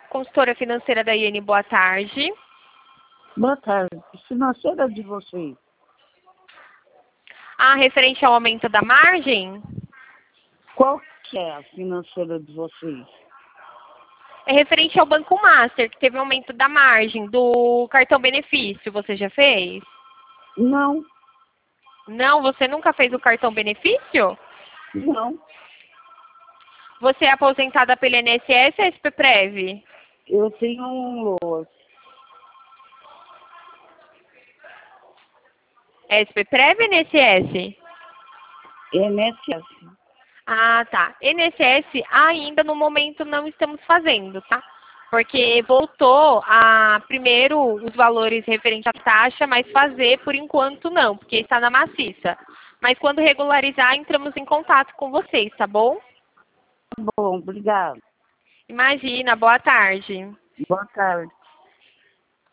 Consultora financeira da IN, boa tarde. Boa tarde. Financeira de vocês. Referente ao aumento da margem? Qual que é a financeira de vocês? É referente ao Banco Master, que teve um aumento da margem do cartão benefício. Você já fez? Não, Não, você nunca fez o cartão benefício? não. Você é aposentada pela INSS ou SPPrev? Eu tenho um LOAS. SPPrev ou INSS? INSS. Tá. INSS ainda no momento não estamos fazendo, tá? Porque voltou a primeiro os valores referentes à taxa, mas fazer por enquanto não, porque está na maciça. Mas quando regularizar, entramos em contato com vocês, tá bom? Tá bom, obrigado. Imagina, boa tarde. Boa tarde.